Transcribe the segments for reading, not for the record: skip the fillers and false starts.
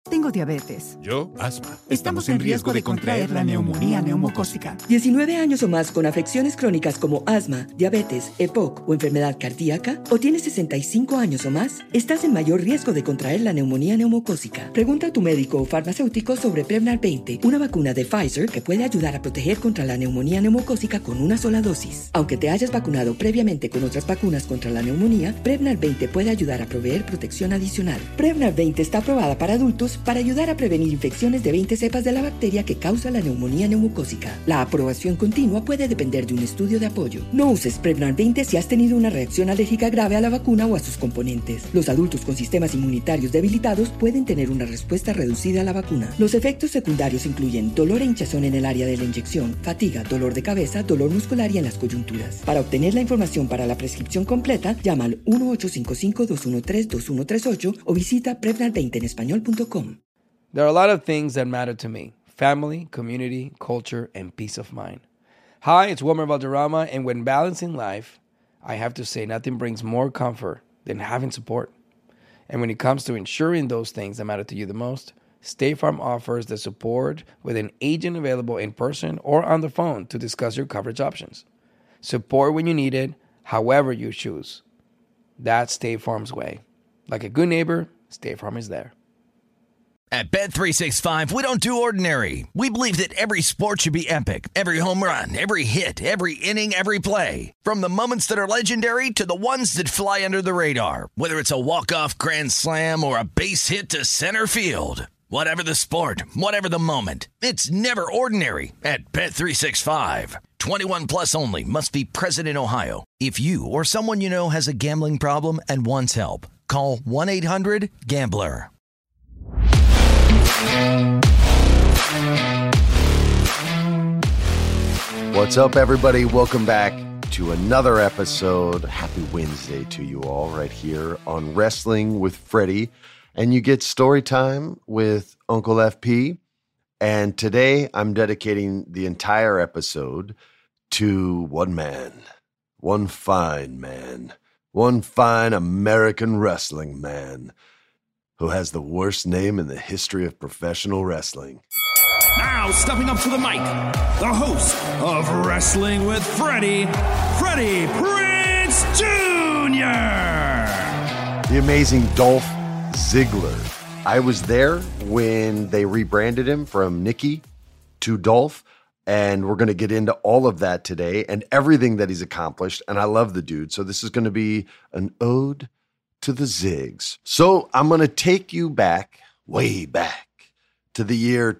Tengo diabetes. Yo, asma. Estamos en riesgo de contraer la neumonía neumocócica. 19 años o más con afecciones crónicas como asma, diabetes, EPOC o enfermedad cardíaca, o tienes 65 años o más, estás en mayor riesgo de contraer la neumonía neumocócica. Pregunta a tu médico o farmacéutico sobre Prevnar 20, una vacuna de Pfizer que puede ayudar a proteger contra la neumonía neumocócica con una sola dosis. Aunque te hayas vacunado previamente con otras vacunas contra la neumonía, Prevnar 20 puede ayudar a proveer protección adicional. Prevnar 20 está aprobada para adultos para ayudar a prevenir infecciones de 20 cepas de la bacteria que causa la neumonía neumocócica. La aprobación continua puede depender de un estudio de apoyo. No uses Prevnar 20 si has tenido una reacción alérgica grave a la vacuna o a sus componentes. Los adultos con sistemas inmunitarios debilitados pueden tener una respuesta reducida a la vacuna. Los efectos secundarios incluyen dolor e hinchazón en el área de la inyección, fatiga, dolor de cabeza, dolor muscular y en las coyunturas. Para obtener la información para la prescripción completa, llama al 1-855-213-2138 o visita Prevnar20enespañol.com. There are a lot of things that matter to me. Family, community, culture, and peace of mind. Hi, it's Wilmer Valderrama, and when balancing life, I have to say nothing brings more comfort than having support. And when it comes to ensuring those things that matter to you the most, State Farm offers the support with an agent available in person or on the phone to discuss your coverage options. Support when you need it, however you choose. That's State Farm's way. Like a good neighbor, State Farm is there. At Bet365, we don't do ordinary. We believe that every sport should be epic. Every home run, every hit, every inning, every play. From the moments that are legendary to the ones that fly under the radar. Whether it's a walk-off grand slam or a base hit to center field. Whatever the sport, whatever the moment. It's never ordinary at Bet365. 21 plus only. Must be present in Ohio. If you or someone you know has a gambling problem and wants help, call 1-800-GAMBLER. What's up, everybody? Welcome back to another episode. Happy Wednesday to you all right here on Wrestling with Freddie. And you get story time with Uncle FP. And today I'm dedicating the entire episode to one man, one fine American wrestling man who has the worst name in the history of professional wrestling. Now stepping up to the mic, the host of Wrestling with Freddie, Freddie Prinze Jr. The amazing Dolph Ziggler. I was there when they rebranded him from Nikki to Dolph, and we're going to get into all of that today and everything that he's accomplished, and I love the dude. So this is going to be an ode to the Zigs. So I'm going to take you back, way back, to the year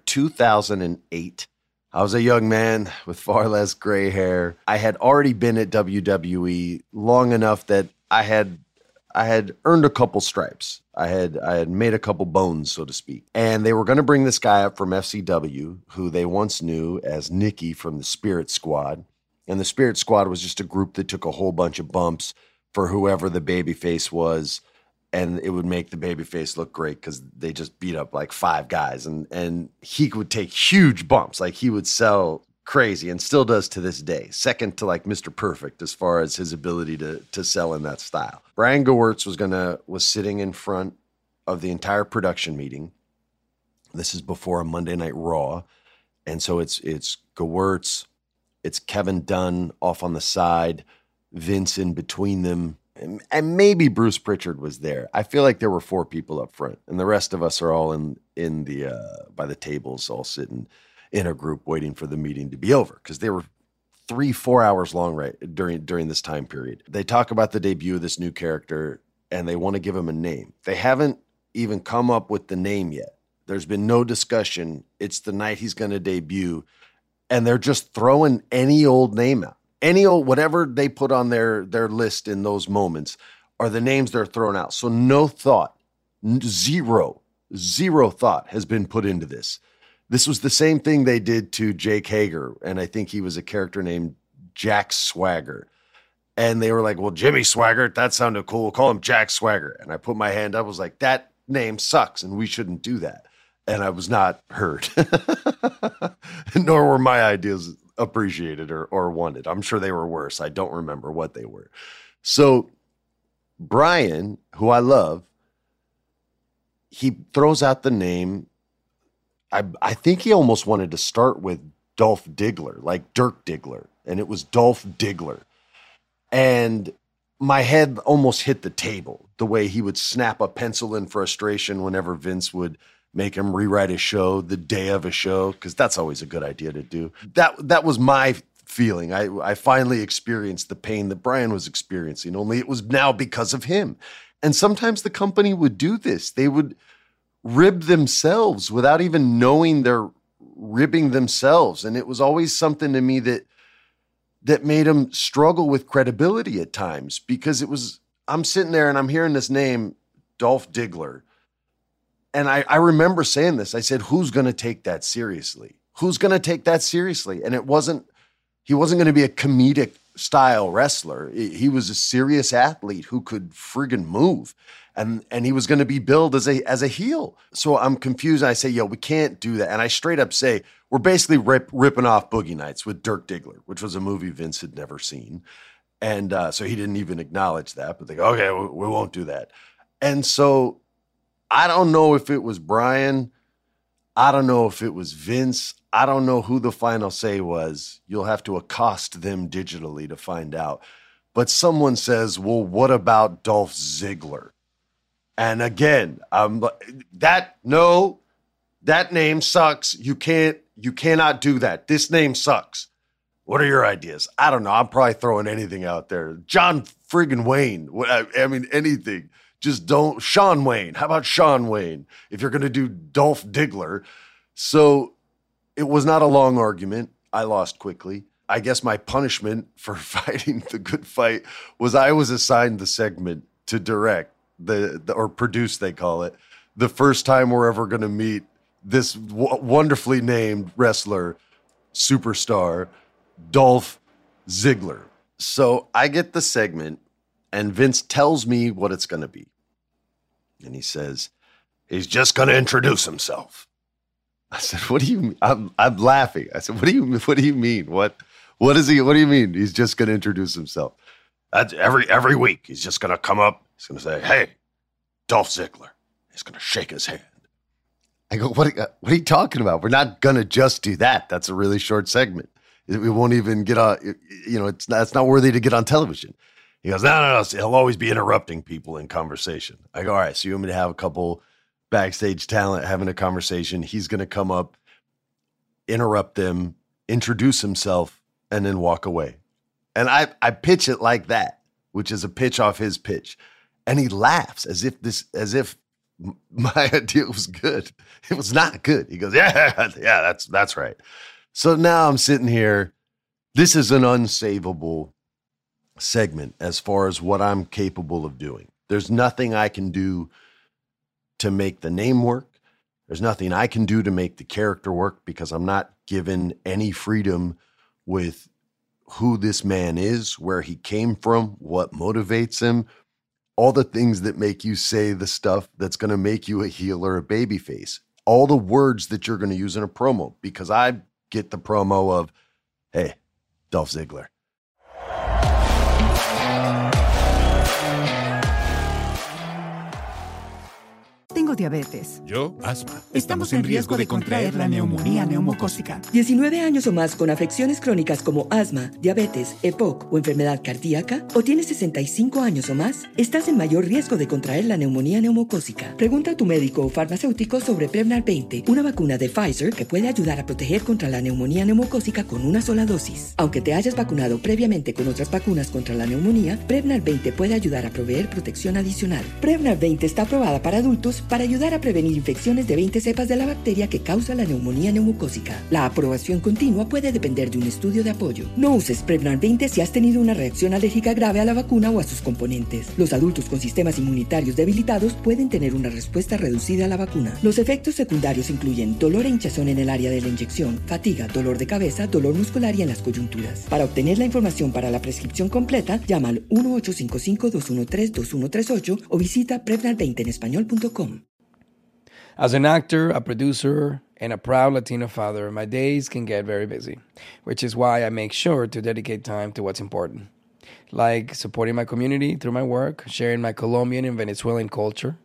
2008. I was a young man with far less gray hair. I had already been at WWE long enough that I had earned a couple stripes. I had made a couple bones, so to speak. And they were going to bring this guy up from FCW, who they once knew as Nikki from the Spirit Squad. And the Spirit Squad was just a group that took a whole bunch of bumps for whoever the babyface was, and it would make the babyface look great because they just beat up like 5 guys, and he would take huge bumps. Like, he would sell crazy and still does to this day. Second to like Mr. Perfect as far as his ability to sell in that style. Brian Gewirtz was sitting in front of the entire production meeting. This is before a Monday Night Raw. And so it's Gewirtz, it's Kevin Dunn off on the side, Vince in between them, and maybe Bruce Pritchard was there. I feel like there were 4 people up front, and the rest of us are all in the by the tables, all sitting in a group waiting for the meeting to be over, because they were 3-4 hours long right during this time period. They talk about the debut of this new character, and they want to give him a name. They haven't even come up with the name yet. There's been no discussion. It's the night he's going to debut, and they're just throwing any old name out. Any old, whatever they put on their list in those moments are the names they're throwing out. So no thought, zero thought has been put into this. This was the same thing they did to Jake Hager, and I think he was a character named Jack Swagger. And they were like, well, Jimmy Swaggart, that sounded cool. We'll call him Jack Swagger. And I put my hand up, I was like, that name sucks, and we shouldn't do that. And I was not heard, nor were my ideas appreciated or wanted. I'm sure they were worse. I don't remember what they were. So Brian, who I love, he throws out the name. I think he almost wanted to start with Dolph Diggler, like Dirk Diggler, and it was Dolph Diggler. And my head almost hit the table the way he would snap a pencil in frustration whenever Vince would make him rewrite a show the day of a show, because that's always a good idea to do. That was my feeling. I finally experienced the pain that Brian was experiencing, only it was now because of him. And sometimes the company would do this. They would rib themselves without even knowing they're ribbing themselves. And it was always something to me that made them struggle with credibility at times, because I'm sitting there and I'm hearing this name, Dolph Diggler. And I remember saying this. I said, who's going to take that seriously? Who's going to take that seriously? And he wasn't going to be a comedic style wrestler. He was a serious athlete who could friggin' move. And he was going to be billed as a heel. So I'm confused. I say, yo, we can't do that. And I straight up say, we're basically ripping off Boogie Nights with Dirk Diggler, which was a movie Vince had never seen. And so he didn't even acknowledge that. But they go, okay, we won't do that. And so I don't know if it was Brian. I don't know if it was Vince. I don't know who the final say was. You'll have to accost them digitally to find out. But someone says, well, what about Dolph Ziggler? And again, that name sucks. You cannot do that. This name sucks. What are your ideas? I don't know. I'm probably throwing anything out there. John friggin' Wayne. I mean, anything. Just don't. Sean Wayne. How about Sean Wayne? If you're going to do Dolph Diggler. So it was not a long argument. I lost quickly. I guess my punishment for fighting the good fight was I was assigned the segment to direct. Or produce, they call it, the first time we're ever going to meet this wonderfully named wrestler, superstar, Dolph Ziggler. So I get the segment, and Vince tells me what it's going to be. And he says, he's just going to introduce himself. I said, what do you mean? I'm laughing. I said, what do you mean? What do you mean? He's just going to introduce himself. That's every week. He's just going to come up. He's going to say, hey, Dolph Ziggler. He's going to shake his hand. I go, what are you talking about? We're not going to just do that. That's a really short segment. We won't even get on, it's not worthy to get on television. He goes, no. He'll always be interrupting people in conversation. I go, all right, so you want me to have a couple backstage talent having a conversation. He's going to come up, interrupt them, introduce himself, and then walk away. And I pitch it like that, which is a pitch off his pitch. And he laughs as if my idea was good. It was not good. He goes, yeah, that's right. So now I'm sitting here. This is an unsavable segment as far as what I'm capable of doing. There's nothing I can do to make the name work. There's nothing I can do to make the character work, because I'm not given any freedom with who this man is, where he came from, what motivates him, all the things that make you say the stuff that's going to make you a heel or a babyface, all the words that you're going to use in a promo, because I get the promo of, hey, Dolph Ziggler. Tengo diabetes. Yo, asma. Estamos en riesgo de contraer la neumonía neumocócica. 19 años o más con afecciones crónicas como asma, diabetes, EPOC o enfermedad cardíaca, o tienes 65 años o más, estás en mayor riesgo de contraer la neumonía neumocócica. Pregunta a tu médico o farmacéutico sobre Prevnar 20, una vacuna de Pfizer que puede ayudar a proteger contra la neumonía neumocócica con una sola dosis. Aunque te hayas vacunado previamente con otras vacunas contra la neumonía, Prevnar 20 puede ayudar a proveer protección adicional. Prevnar 20 está aprobada para adultos para ayudar a prevenir infecciones de 20 cepas de la bacteria que causa la neumonía neumocócica. La aprobación continua puede depender de un estudio de apoyo. No uses Prevnar 20 si has tenido una reacción alérgica grave a la vacuna o a sus componentes. Los adultos con sistemas inmunitarios debilitados pueden tener una respuesta reducida a la vacuna. Los efectos secundarios incluyen dolor e hinchazón en el área de la inyección, fatiga, dolor de cabeza, dolor muscular y en las coyunturas. Para obtener la información para la prescripción completa, llama al 1-855-213-2138 o visita Prevnar20enespañol.com. As an actor, a producer, and a proud Latino father, my days can get very busy, which is why I make sure to dedicate time to what's important, like supporting my community through my work, sharing my Colombian and Venezuelan culture,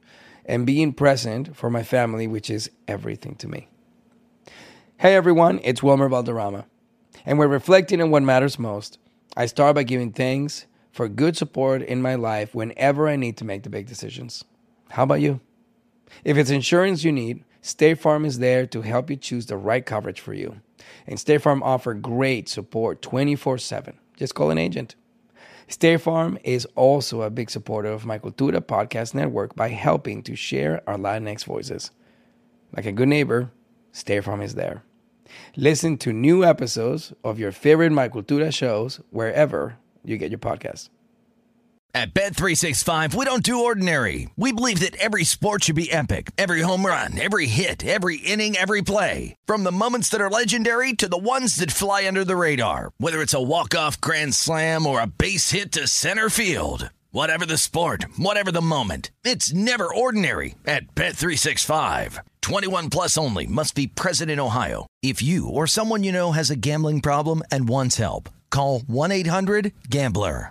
and being present for my family, which is everything to me. Hey everyone, it's Wilmer Valderrama. And when reflecting on what matters most, I start by giving thanks for good support in my life whenever I need to make the big decisions. How about you? If it's insurance you need, State Farm is there to help you choose the right coverage for you. And State Farm offers great support 24/7. Just call an agent. State Farm is also a big supporter of my Cultura podcast network by helping to share our Latinx voices. Like a good neighbor, State Farm is there. Listen to new episodes of your favorite My Cultura shows wherever you get your podcasts. At Bet365, we don't do ordinary. We believe that every sport should be epic. Every home run, every hit, every inning, every play. From the moments that are legendary to the ones that fly under the radar. Whether it's a walk-off grand slam or a base hit to center field. Whatever the sport, whatever the moment. It's never ordinary at Bet365. 21 plus only. Must be present in Ohio. If you or someone you know has a gambling problem and wants help, call 1-800-GAMBLER.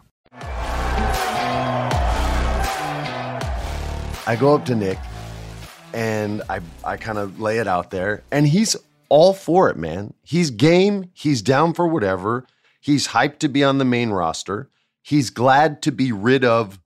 I go up to Nick and I kind of lay it out there, and he's all for it, man. He's game. He's down for whatever. He's hyped to be on the main roster. He's glad to be rid of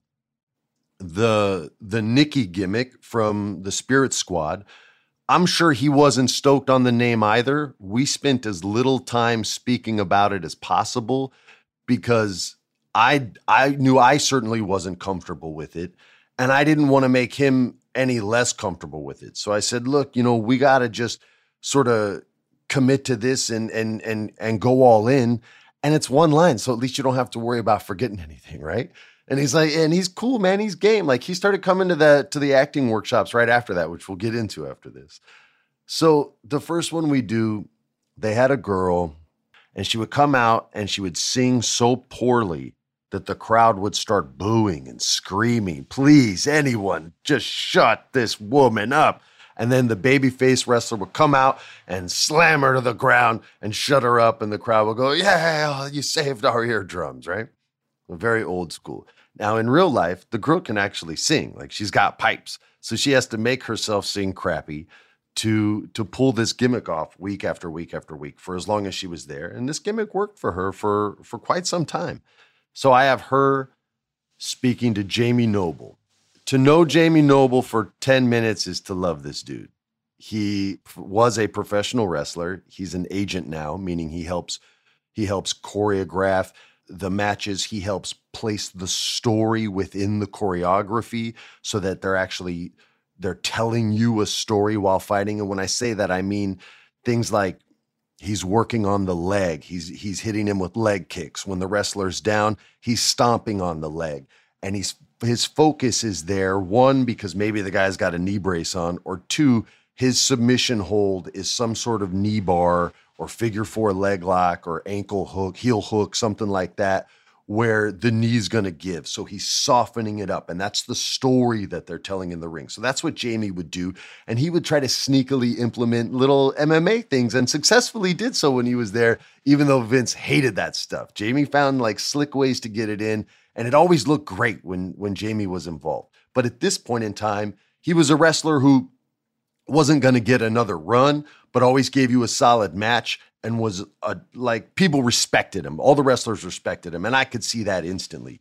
the Nikki gimmick from the Spirit Squad. I'm sure he wasn't stoked on the name either. We spent as little time speaking about it as possible because I knew I certainly wasn't comfortable with it. And I didn't want to make him any less comfortable with it. So I said, look, we got to just sort of commit to this and go all in. And it's one line. So at least you don't have to worry about forgetting anything, right? And he's like, and he's cool, man. He's game. Like he started coming to the acting workshops right after that, which we'll get into after this. So the first one we do, they had a girl and she would come out and she would sing so poorly that the crowd would start booing and screaming, please, anyone, just shut this woman up. And then the babyface wrestler would come out and slam her to the ground and shut her up. And the crowd would go, yeah, you saved our eardrums, right? Very old school. Now, in real life, the girl can actually sing. Like she's got pipes. So she has to make herself sing crappy to pull this gimmick off week after week after week for as long as she was there. And this gimmick worked for her for quite some time. So I have her speaking to Jamie Noble. To know Jamie Noble for 10 minutes is to love this dude. He was a professional wrestler. He's an agent now, meaning he helps choreograph the matches. He helps place the story within the choreography so that they're telling you a story while fighting. And when I say that, I mean things like he's working on the leg. He's hitting him with leg kicks. When the wrestler's down, he's stomping on the leg. And his focus is there, one, because maybe the guy's got a knee brace on, or two, his submission hold is some sort of knee bar or figure four leg lock or ankle hook, heel hook, something like that, where the knee's going to give. So he's softening it up. And that's the story that they're telling in the ring. So that's what Jamie would do. And he would try to sneakily implement little MMA things and successfully did so when he was there, even though Vince hated that stuff. Jamie found like slick ways to get it in. And it always looked great when Jamie was involved. But at this point in time, he was a wrestler who wasn't going to get another run, but always gave you a solid match. And was like people respected him. All the wrestlers respected him. And I could see that instantly.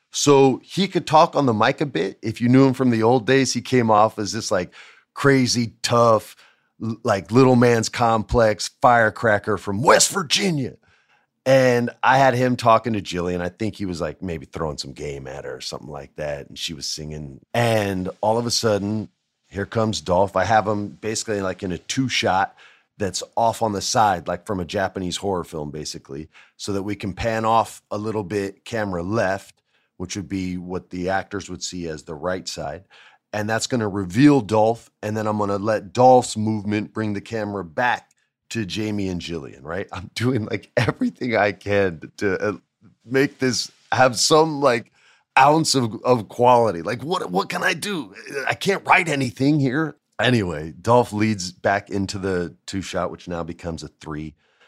So he could talk on the mic a bit. If you knew him from the old days, he came off as this like crazy, tough, like little man's complex firecracker from West Virginia. And I had him talking to Jillian. I think he was like maybe throwing some game at her or something like that. And she was singing. And all of a sudden, here comes Dolph. I have him basically like in a 2-shot that's off on the side, like from a Japanese horror film, basically, so that we can pan off a little bit camera left, which would be what the actors would see as the right side. And that's going to reveal Dolph. And then I'm going to let Dolph's movement bring the camera back to Jamie and Jillian, right? I'm doing like everything I can to make this have some like ounce of quality. Like what can I do? I can't write anything here. Anyway, Dolph leads back into the 2-shot, which now becomes a 3.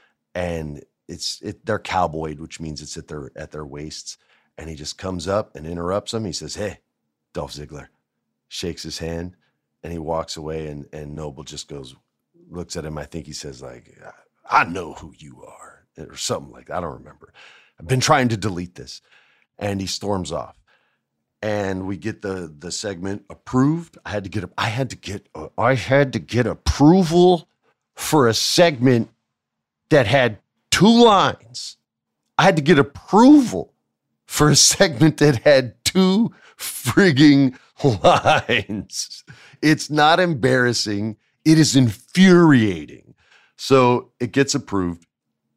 And they're cowboyed, which means it's at their waists. And he just comes up and interrupts them. He says, "Hey, Dolph Ziggler," shakes his hand, And he walks away, and Noble just looks at him. I think he says, like, I know who you are, or something like that. I don't remember. I've been trying to delete this. And he storms off. And we get the segment approved. I had to get approval for a segment that had 2 lines. I had to get approval for a segment that had 2 frigging lines. It's not embarrassing. It is infuriating. So it gets approved.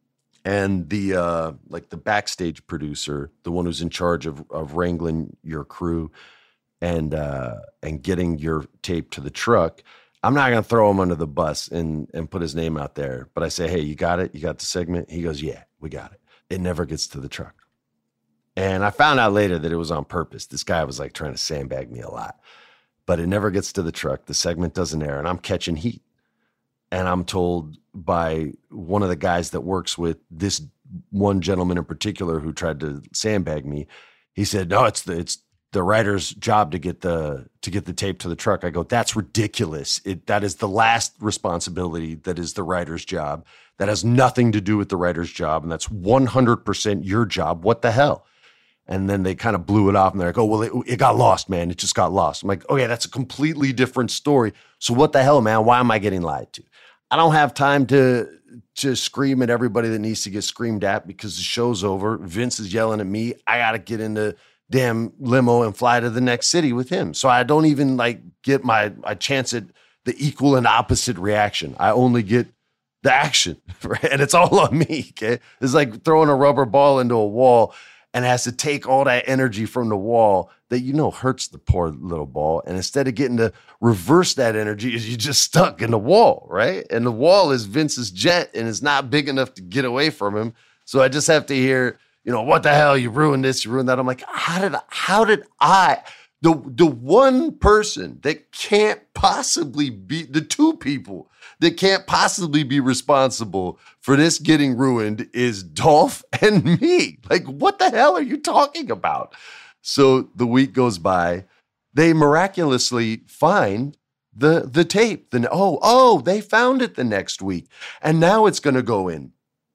And the backstage producer, the one who's in charge of wrangling your crew and getting your tape to the truck, I'm not going to throw him under the bus and put his name out there. But I say, hey, you got it? You got the segment? He goes, yeah, we got it. It never gets to the truck. And I found out later that it was on purpose. This guy was like trying to sandbag me a lot. But it never gets to the truck. The segment doesn't air, and I'm catching heat. And I'm told by one of the guys that works with this one gentleman in particular who tried to sandbag me. He said, no, it's the writer's job to get the tape to the truck. I go, that's ridiculous. That is the last responsibility. That is the writer's job. That has nothing to do with the writer's job. And that's 100% your job. What the hell? And then they kind of blew it off and they're like, oh, well, it got lost, man. It just got lost. I'm like, oh yeah, that's a completely different story. So what the hell, man? Why am I getting lied to? I don't have time to scream at everybody that needs to get screamed at because the show's over. Vince is yelling at me. I got to get in the damn limo and fly to the next city with him. So I don't even like get my chance at the equal and opposite reaction. I only get the action, right? And it's all on me, okay? It's like throwing a rubber ball into a wall and has to take all that energy from the wall that hurts the poor little ball. And instead of getting to reverse that energy, you're just stuck in the wall, right? And the wall is Vince's jet, and it's not big enough to get away from him. So I just have to hear, what the hell? You ruined this, you ruined that. I'm like, how did I? The one person that can't possibly be, the 2 people that can't possibly be responsible for this getting ruined is Dolph and me. Like, what the hell are you talking about? So the week goes by. They miraculously find the tape. They found it the next week. And now it's going to go in.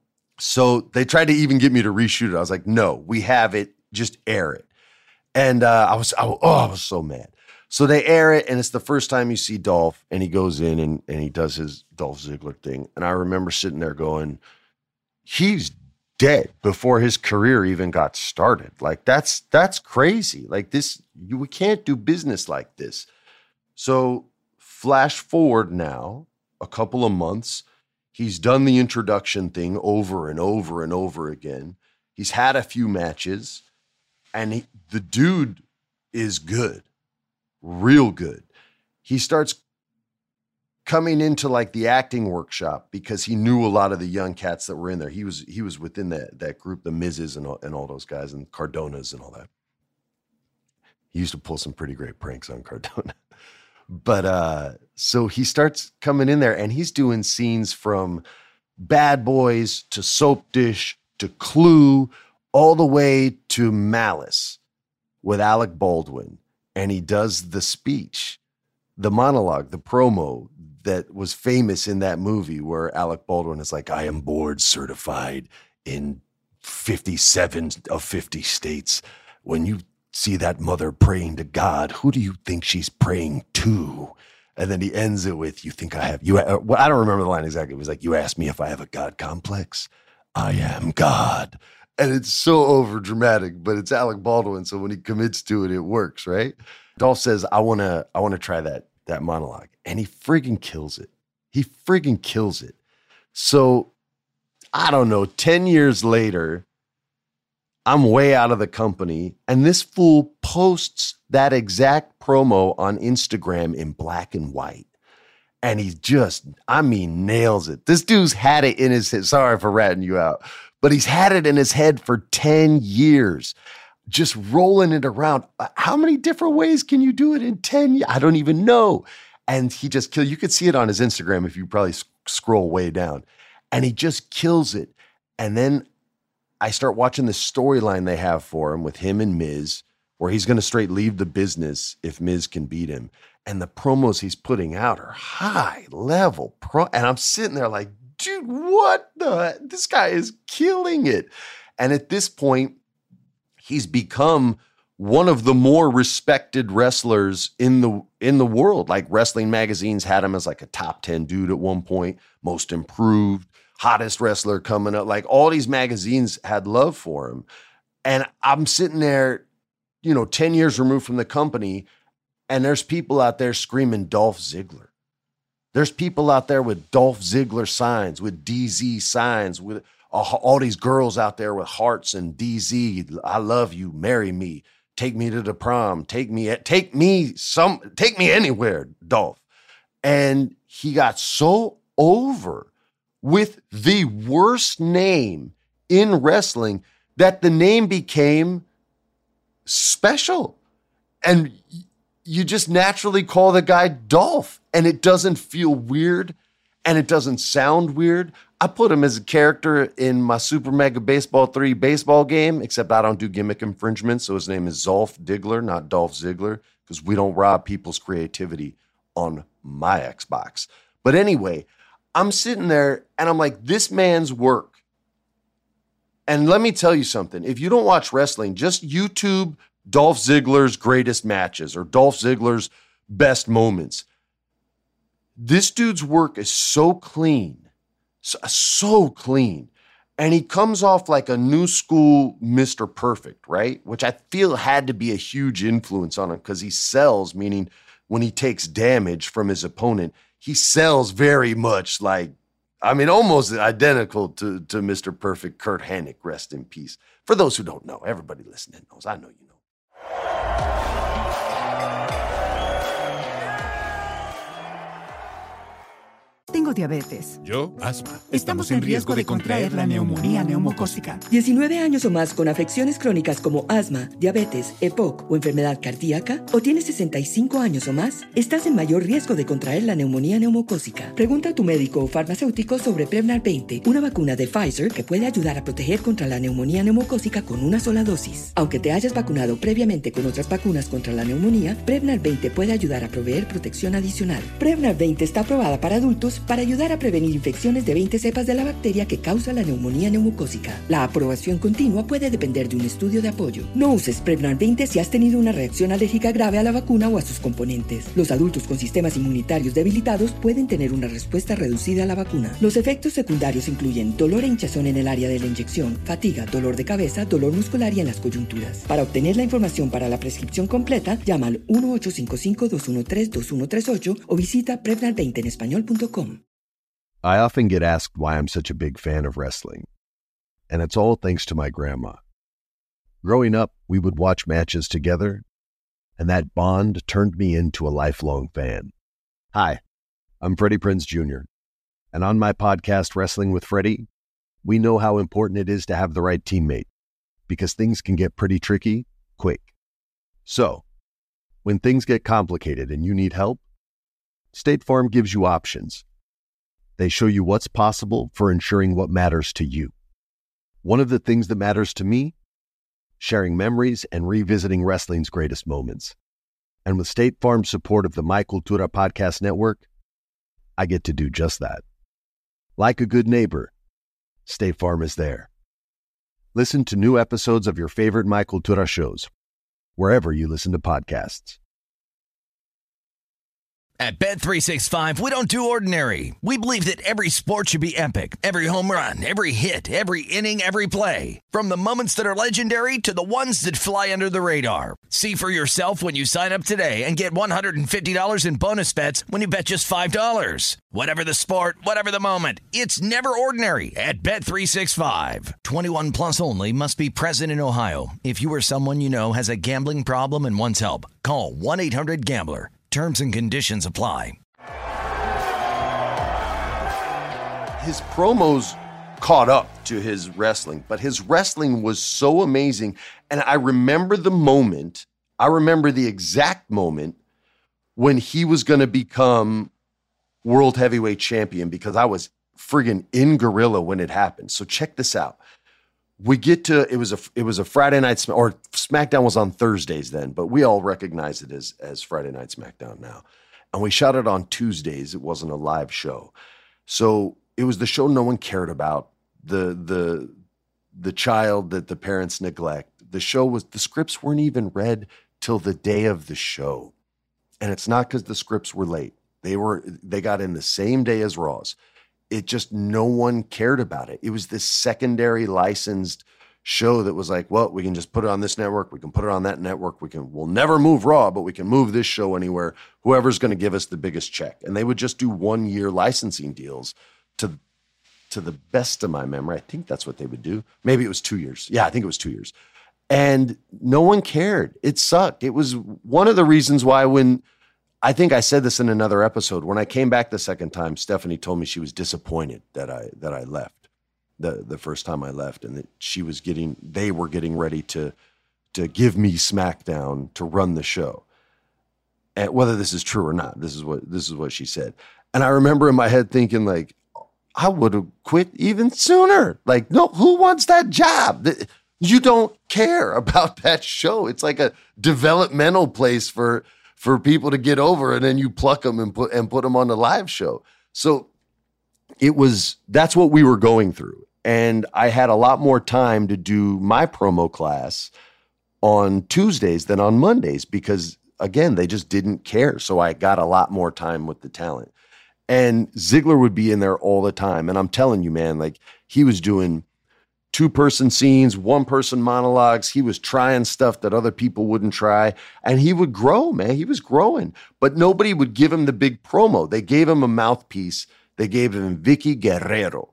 So they tried to even get me to reshoot it. I was like, no, we have it. Just air it. And I was so mad. So they air it, and it's the first time you see Dolph, and he goes in and he does his Dolph Ziggler thing. And I remember sitting there going, he's dead before his career even got started. Like, that's crazy. Like, we can't do business like this. So flash forward now a couple of months. He's done the introduction thing over and over and over again. He's had a few matches, and the dude is good. Real good. He starts coming into like the acting workshop because he knew a lot of the young cats that were in there. He was within that group, the Miz's and all those guys, and Cardonas and all that. He used to pull some pretty great pranks on Cardona. But so he starts coming in there, and he's doing scenes from Bad Boys to Soap Dish to Clue all the way to Malice with Alec Baldwin. And he does the speech, the monologue, the promo that was famous in that movie where Alec Baldwin is like, I am board certified in 57 of 50 states. When you see that mother praying to God, who do you think she's praying to? And then he ends it with, you think I have, well, I don't remember the line exactly. It was like, you asked me if I have a God complex. I am God. And it's so over dramatic, but it's Alec Baldwin. So when he commits to it, it works, right? Dolph says, I want to try that monologue. And he friggin' kills it. He friggin' kills it. So I don't know, 10 years later, I'm way out of the company. And this fool posts that exact promo on Instagram in black and white. And he just, nails it. This dude's had it in his head. Sorry for ratting you out. But he's had it in his head for 10 years, just rolling it around. How many different ways can you do it in 10 years? I don't even know. And he just kills. You could see it on his Instagram if you probably scroll way down. And he just kills it. And then I start watching the storyline they have for him with him and Miz, or he's going to straight leave the business if Miz can beat him. And the promos he's putting out are high level and I'm sitting there like, dude, this guy is killing it. And at this point, he's become one of the more respected wrestlers in the world. Like wrestling magazines had him as like a top 10 dude at one point, most improved, hottest wrestler coming up. Like all these magazines had love for him. And I'm sitting there, 10 years removed from the company, and there's people out there screaming Dolph Ziggler. There's people out there with Dolph Ziggler signs, with DZ signs, with all these girls out there with hearts and DZ, I love you, marry me, take me to the prom, take me anywhere, Dolph. And he got so over with the worst name in wrestling that the name became special. And you just naturally call the guy Dolph, and it doesn't feel weird and it doesn't sound weird. I put him as a character in my Super Mega Baseball 3 baseball game, except I don't do gimmick infringements, so his name is Zolf Diggler, not Dolph Ziggler, because we don't rob people's creativity on my Xbox. But anyway, I'm sitting there and I'm like, this man's work. And let me tell you something. If you don't watch wrestling, just YouTube Dolph Ziggler's greatest matches or Dolph Ziggler's best moments. This dude's work is so clean, so clean. And he comes off like a new school Mr. Perfect, right? Which I feel had to be a huge influence on him because he sells, meaning when he takes damage from his opponent, he sells very much like, almost identical to Mr. Perfect, Kurt Hennig, rest in peace. For those who don't know, everybody listening knows. I know you know. Tengo diabetes. Yo, asma. Estamos en riesgo de contraer la neumonía neumocócica. 19 años o más con afecciones crónicas como asma, diabetes, EPOC o enfermedad cardíaca, o tienes 65 años o más, estás en mayor riesgo de contraer la neumonía neumocócica. Pregunta a tu médico o farmacéutico sobre Prevnar 20, una vacuna de Pfizer que puede ayudar a proteger contra la neumonía neumocócica con una sola dosis. Aunque te hayas vacunado previamente con otras vacunas contra la neumonía, Prevnar 20 puede ayudar a proveer protección adicional. Prevnar 20 está aprobada para adultos para ayudar a prevenir infecciones de 20 cepas de la bacteria que causa la neumonía neumocócica. La aprobación continua puede depender de un estudio de apoyo. No uses Prevnar 20 si has tenido una reacción alérgica grave a la vacuna o a sus componentes. Los adultos con sistemas inmunitarios debilitados pueden tener una respuesta reducida a la vacuna. Los efectos secundarios incluyen dolor e hinchazón en el área de la inyección, fatiga, dolor de cabeza, dolor muscular y en las coyunturas. Para obtener la información para la prescripción completa, llama al 1-855-213-2138 o visita Prevnar20enespañol.com. I often get asked why I'm such a big fan of wrestling, and it's all thanks to my grandma. Growing up, we would watch matches together, and that bond turned me into a lifelong fan. Hi, I'm Freddie Prinze Jr., and on my podcast, Wrestling with Freddie, we know how important it is to have the right teammate, because things can get pretty tricky quick. So, when things get complicated and you need help, State Farm gives you options. They show you what's possible for ensuring what matters to you. One of the things that matters to me, sharing memories and revisiting wrestling's greatest moments. And with State Farm's support of the My Cultura Podcast Network, I get to do just that. Like a good neighbor, State Farm is there. Listen to new episodes of your favorite My Cultura shows, wherever you listen to podcasts. At Bet365, we don't do ordinary. We believe that every sport should be epic. Every home run, every hit, every inning, every play. From the moments that are legendary to the ones that fly under the radar. See for yourself when you sign up today and get $150 in bonus bets when you bet just $5. Whatever the sport, whatever the moment, it's never ordinary at Bet365. 21 plus only. Must be present in Ohio. If you or someone you know has a gambling problem and wants help, call 1-800-GAMBLER. Terms and conditions apply. His promos caught up to his wrestling, but his wrestling was so amazing. And I remember the exact moment when he was going to become world heavyweight champion, because I was friggin' in Gorilla when it happened. So check this out. we get to, it was a Friday night, or SmackDown was on Thursdays then, but we all recognize it as Friday Night SmackDown now. And we shot it on Tuesdays. It wasn't a live show. So it was the show no one cared about, the child that the parents neglect. The scripts weren't even read till the day of the show. And it's not because the scripts were late. They got in the same day as Raw's. It just, no one cared about it. It was this secondary licensed show that was like, well, we can just put it on this network. We can put it on that network. We'll never move Raw, but we can move this show anywhere. Whoever's going to give us the biggest check. And they would just do 1 year licensing deals to the best of my memory. I think that's what they would do. Maybe it was 2 years. Yeah, I think it was 2 years. And no one cared. It sucked. It was one of the reasons why I think I said this in another episode, when I came back the second time, Stephanie told me she was disappointed that I left the first time I left, and that they were getting ready to give me SmackDown to run the show. And whether this is true or not, this is what she said. And I remember in my head thinking, like, I would have quit even sooner. Like, no, who wants that job? You don't care about that show. It's like a developmental place for people to get over, and then you pluck them and put them on the live show. So that's what we were going through. And I had a lot more time to do my promo class on Tuesdays than on Mondays because, again, they just didn't care. So I got a lot more time with the talent. And Ziggler would be in there all the time. And I'm telling you, man, like, he was doing 2-person scenes, 1-person monologues. He was trying stuff that other people wouldn't try. And he would grow, man. He was growing. But nobody would give him the big promo. They gave him a mouthpiece. They gave him Vicky Guerrero.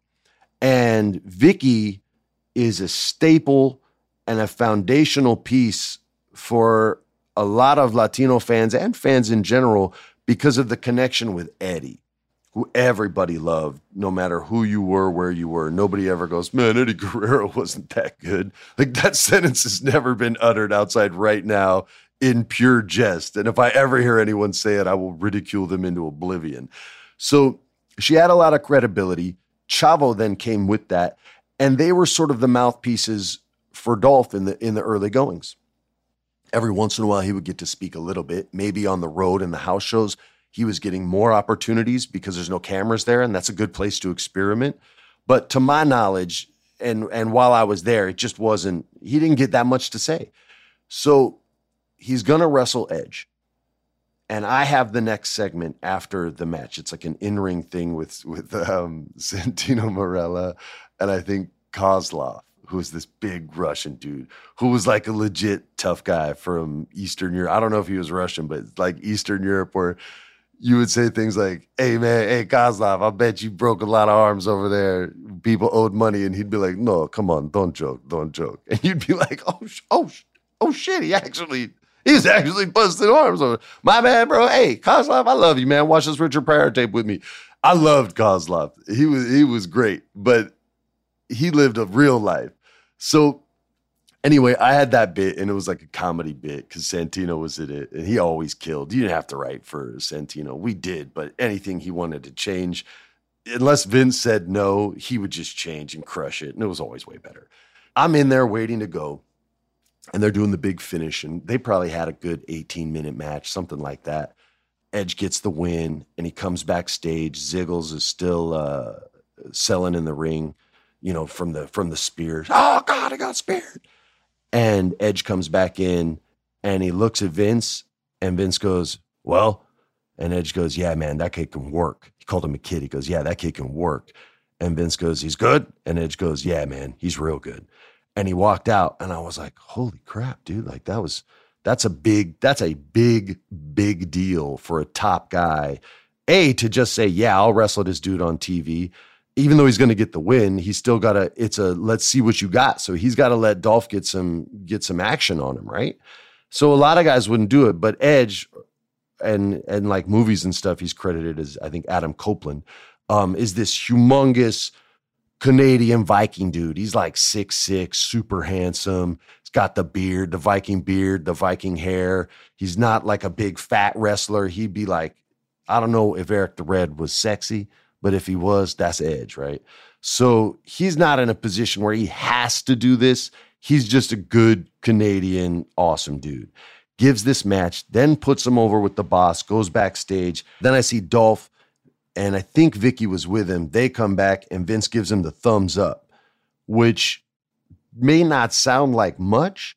And Vicky is a staple and a foundational piece for a lot of Latino fans and fans in general because of the connection with Eddie, who everybody loved, no matter who you were, where you were. Nobody ever goes, man, Eddie Guerrero wasn't that good. Like, that sentence has never been uttered outside right now in pure jest. And if I ever hear anyone say it, I will ridicule them into oblivion. So she had a lot of credibility. Chavo then came with that, and they were sort of the mouthpieces for Dolph in the early goings. Every once in a while, he would get to speak a little bit, maybe on the road in the house shows. He was getting more opportunities because there's no cameras there, and that's a good place to experiment. But to my knowledge, and while I was there, it just wasn't, he didn't get that much to say. So he's going to wrestle Edge. And I have the next segment after the match. It's like an in-ring thing with Santino Marella and I think Kozlov, who's this big Russian dude who was like a legit tough guy from Eastern Europe. I don't know if he was Russian, but it's like Eastern Europe, where you would say things like, hey, man, hey, Kozlov, I bet you broke a lot of arms over there. People owed money. And he'd be like, no, come on, don't joke. And you'd be like, oh shit, he's actually busting arms over. My bad, bro. Hey, Kozlov, I love you, man. Watch this Richard Pryor tape with me. I loved Kozlov. He was great, but he lived a real life. So anyway, I had that bit, and it was like a comedy bit because Santino was in it, and he always killed. You didn't have to write for Santino. We did, but anything he wanted to change, unless Vince said no, he would just change and crush it, and it was always way better. I'm in there waiting to go, and they're doing the big finish, and they probably had a good 18-minute match, something like that. Edge gets the win, and he comes backstage. Ziggles is still selling in the ring, you know, from the spears. Oh, God, I got speared. And Edge comes back in, and he looks at Vince, and Vince goes, well, and Edge goes, yeah, man, that kid can work. He called him a kid. He goes, yeah, that kid can work. And Vince goes, he's good. And Edge goes, yeah, man, he's real good. And he walked out, and I was like, holy crap, dude. Like, that's a big deal for a top guy. To just say, yeah, I'll wrestle this dude on TV. Even though he's going to get the win, he's still got let's see what you got. So he's got to let Dolph get some action on him, right? So a lot of guys wouldn't do it, but Edge and like movies and stuff, he's credited as, I think, Adam Copeland, is this humongous Canadian Viking dude. He's like 6'6", super handsome. He's got the beard, the Viking hair. He's not like a big fat wrestler. He'd be like, I don't know if Eric the Red was sexy, but if he was, that's Edge, right? So he's not in a position where he has to do this. He's just a good Canadian, awesome dude. Gives this match, then puts him over with the boss, goes backstage. Then I see Dolph, and I think Vicky was with him. They come back, and Vince gives him the thumbs up, which may not sound like much,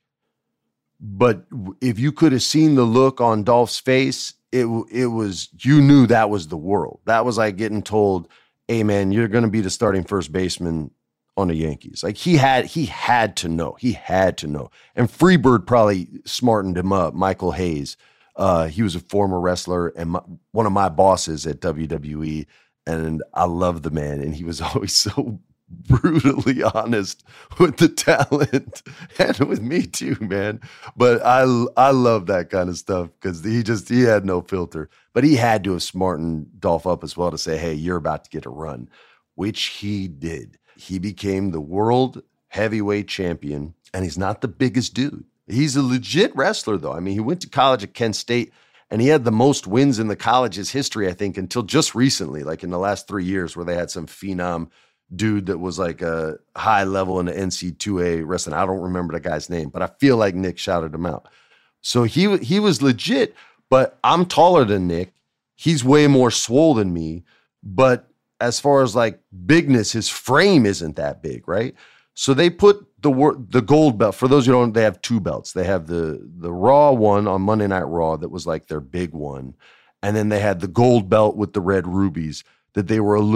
but if you could have seen the look on Dolph's face, it was, you knew that was the world. That was like getting told, hey man, you're going to be the starting first baseman on the Yankees. Like he had to know. He had to know. And Freebird probably smartened him up. Michael Hayes. He was a former wrestler and one of my bosses at WWE. And I love the man. And he was always so brutally honest with the talent and with me too, man. But I love that kind of stuff because he had no filter. But he had to have smartened Dolph up as well to say, hey, you're about to get a run, which he did. He became the world heavyweight champion, and he's not the biggest dude. He's a legit wrestler, though. I mean, he went to college at Kent State, and he had the most wins in the college's history, I think, until just recently, like in the last 3 years, where they had some phenom dude that was like a high level in the NC2A wrestling. I don't remember the guy's name, but I feel like Nick shouted him out. So he was legit, but I'm taller than Nick. He's way more swole than me, but as far as like bigness, his frame isn't that big, right? So they put the gold belt. For those who don't, they have two belts. They have the Raw one on Monday Night Raw that was like their big one. And then they had the gold belt with the red rubies that they gave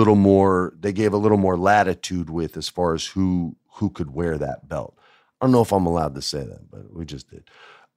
a little more latitude with as far as who could wear that belt. I don't know if I'm allowed to say that, but we just did.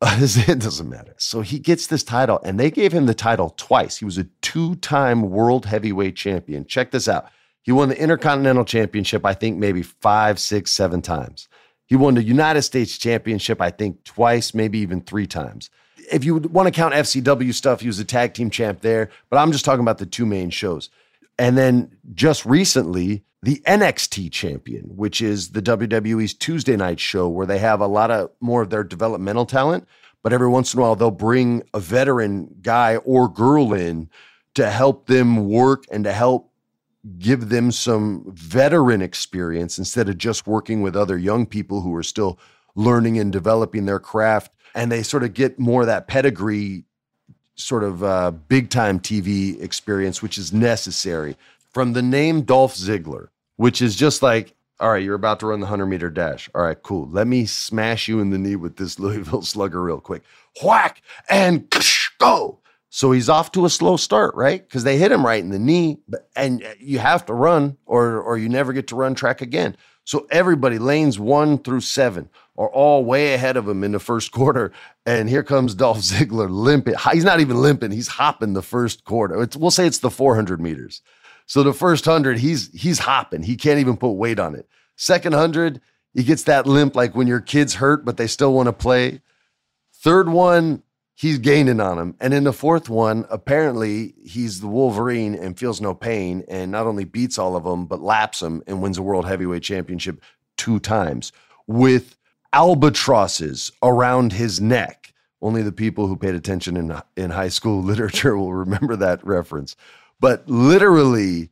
It doesn't matter. So he gets this title, and they gave him the title twice. He was a 2-time world heavyweight champion. Check this out. He won the Intercontinental Championship, I think maybe 5, 6, 7 times. He won the United States Championship, I think twice, maybe even 3 times. If you want to count FCW stuff, he was a tag team champ there, but I'm just talking about the 2 main shows. And then just recently, the NXT champion, which is the WWE's Tuesday night show where they have a lot of more of their developmental talent, but every once in a while they'll bring a veteran guy or girl in to help them work and to help give them some veteran experience instead of just working with other young people who are still learning and developing their craft. And they sort of get more of that pedigree sort of big time TV experience, which is necessary. From the name Dolph Ziggler, which is just like, all right, you're about to run the 100-meter dash. All right, cool. Let me smash you in the knee with this Louisville Slugger real quick. Whack and go. So he's off to a slow start, right? Because they hit him right in the knee, and you have to run or you never get to run track again. So everybody, lanes 1 through 7, are all way ahead of him in the first quarter. And here comes Dolph Ziggler limping. He's not even limping. He's hopping the first quarter. We'll say it's the 400 meters. So the first 100, he's hopping. He can't even put weight on it. Second 100, he gets that limp like when your kid's hurt, but they still want to play. Third one, he's gaining on him. And in the fourth one, apparently he's the Wolverine and feels no pain and not only beats all of them, but laps them and wins a world heavyweight championship 2 times with albatrosses around his neck. Only the people who paid attention in high school literature will remember that reference. But literally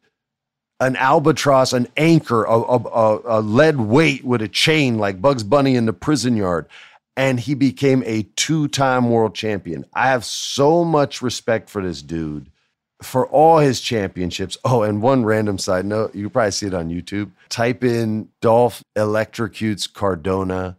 an albatross, an anchor, a lead weight with a chain like Bugs Bunny in the prison yard. And he became a 2-time world champion. I have so much respect for this dude, for all his championships. Oh, and one random side note, you can probably see it on YouTube. Type in Dolph electrocutes Cardona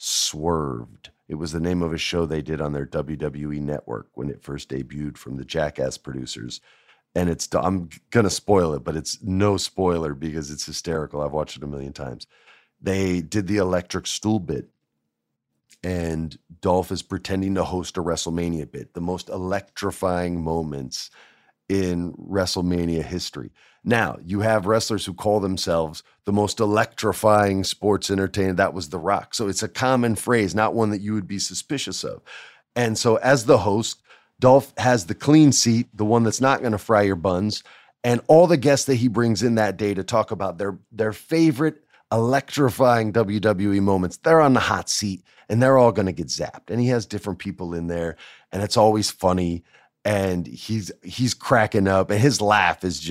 swerved. It was the name of a show they did on their WWE network when it first debuted from the Jackass producers. And I'm going to spoil it, but it's no spoiler because it's hysterical. I've watched it a million times. They did the electric stool bit. And Dolph is pretending to host a WrestleMania bit, the most electrifying moments in WrestleMania history. Now, you have wrestlers who call themselves the most electrifying sports entertainer. That was The Rock. So it's a common phrase, not one that you would be suspicious of. And so as the host, Dolph has the clean seat, the one that's not going to fry your buns, and all the guests that he brings in that day to talk about their favorite electrifying WWE moments. They're on the hot seat and they're all going to get zapped. And he has different people in there and it's always funny. And he's cracking up and his laugh is just,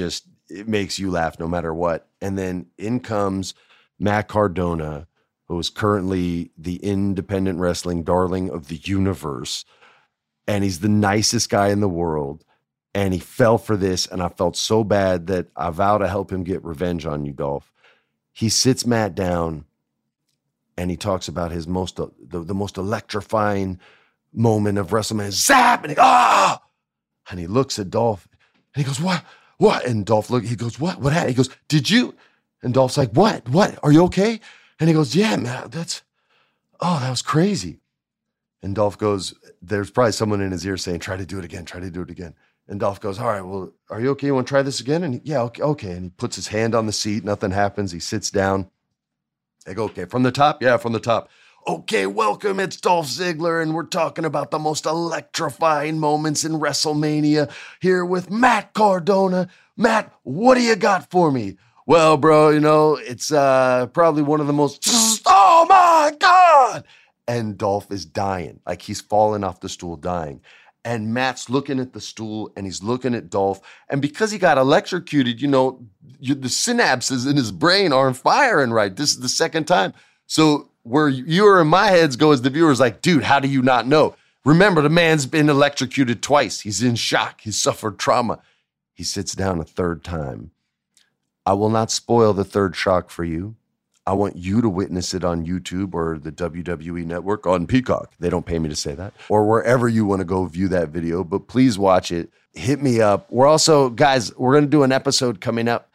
it makes you laugh no matter what. And then in comes Matt Cardona, who is currently the independent wrestling darling of the universe. And he's the nicest guy in the world. And he fell for this. And I felt so bad that I vow to help him get revenge on you, Dolph. He sits Matt down and he talks about his the most electrifying moment of WrestleMania. Zap! And he looks at Dolph and he goes, what? And Dolph he goes, what happened? He goes, did you? And Dolph's like, what? Are you okay? And he goes, yeah, man, that was crazy. And Dolph goes, there's probably someone in his ear saying, try to do it again. And Dolph goes, all right, well, are you okay? You want to try this again? And yeah, okay. And he puts his hand on the seat. Nothing happens. He sits down. I go, okay, from the top? Yeah, from the top. Okay, welcome. It's Dolph Ziggler, and we're talking about the most electrifying moments in WrestleMania here with Matt Cardona. Matt, what do you got for me? Well, bro, it's probably one of the most, oh my God! And Dolph is dying. Like he's falling off the stool dying. And Matt's looking at the stool and he's looking at Dolph. And because he got electrocuted, the synapses in his brain aren't firing right. This is the second time. So where you or in my heads go as the viewers like, dude, how do you not know? Remember, the man's been electrocuted twice. He's in shock. He's suffered trauma. He sits down a third time. I will not spoil the third shock for you. I want you to witness it on YouTube or the WWE Network on Peacock. They don't pay me to say that. Or wherever you want to go view that video. But please watch it. Hit me up. We're also, guys, we're going to do an episode coming up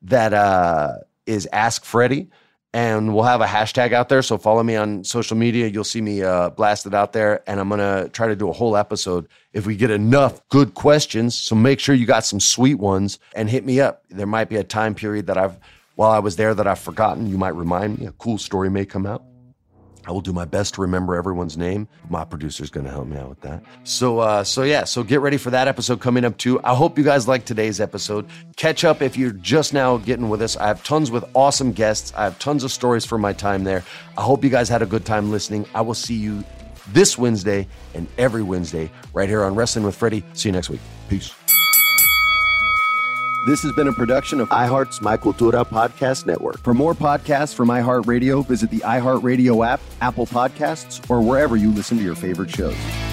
that is Ask Freddie. And we'll have a hashtag out there. So follow me on social media. You'll see me blast it out there. And I'm going to try to do a whole episode if we get enough good questions. So make sure you got some sweet ones and hit me up. There might be a time period that while I was there that I've forgotten. You might remind me. A cool story may come out. I will do my best to remember everyone's name. My producer's going to help me out with that. So get ready for that episode coming up too. I hope you guys liked today's episode. Catch up if you're just now getting with us. I have tons with awesome guests. I have tons of stories from my time there. I hope you guys had a good time listening. I will see you this Wednesday and every Wednesday right here on Wrestling with Freddie. See you next week. Peace. This has been a production of iHeart's My Cultura Podcast Network. For more podcasts from iHeartRadio, visit the iHeartRadio app, Apple Podcasts, or wherever you listen to your favorite shows.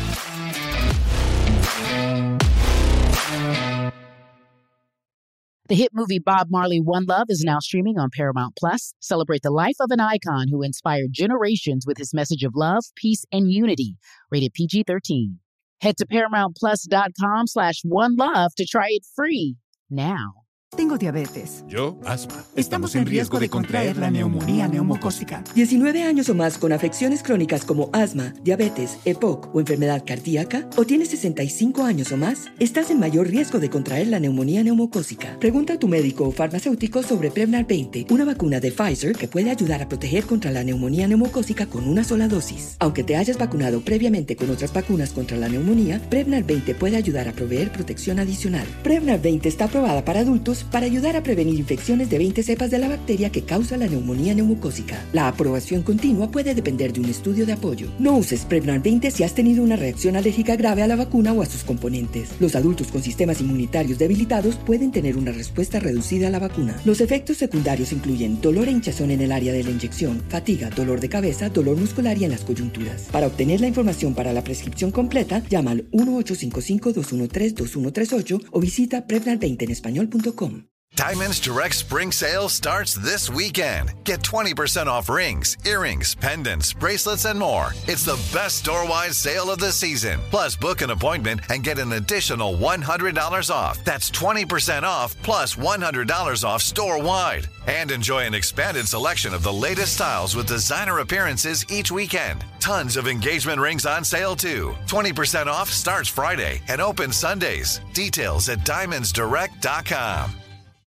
The hit movie Bob Marley: One Love is now streaming on Paramount Plus. Celebrate the life of an icon who inspired generations with his message of love, peace, and unity. Rated PG-13. Head to ParamountPlus.com/OneLove to try it free now. Tengo diabetes. Yo, asma. Estamos en riesgo de contraer la neumonía neumocócica. 19 años o más con afecciones crónicas como asma, diabetes, EPOC o enfermedad cardíaca, o tienes 65 años o más, estás en mayor riesgo de contraer la neumonía neumocócica. Pregunta a tu médico o farmacéutico sobre Prevnar 20, una vacuna de Pfizer que puede ayudar a proteger contra la neumonía neumocócica con una sola dosis. Aunque te hayas vacunado previamente con otras vacunas contra la neumonía, Prevnar 20 puede ayudar a proveer protección adicional. Prevnar 20 está aprobada para adultos para ayudar a prevenir infecciones de 20 cepas de la bacteria que causa la neumonía neumocócica. La aprobación continua puede depender de un estudio de apoyo. No uses Prevnar 20 si has tenido una reacción alérgica grave a la vacuna o a sus componentes. Los adultos con sistemas inmunitarios debilitados pueden tener una respuesta reducida a la vacuna. Los efectos secundarios incluyen dolor e hinchazón en el área de la inyección, fatiga, dolor de cabeza, dolor muscular y en las coyunturas. Para obtener la información para la prescripción completa, llama al 1-855-213-2138 o visita Prevnar20enespañol.com. Diamonds Direct Spring Sale starts this weekend. Get 20% off rings, earrings, pendants, bracelets, and more. It's the best store-wide sale of the season. Plus, book an appointment and get an additional $100 off. That's 20% off plus $100 off store-wide. And enjoy an expanded selection of the latest styles with designer appearances each weekend. Tons of engagement rings on sale, too. 20% off starts Friday and opens Sundays. Details at diamondsdirect.com.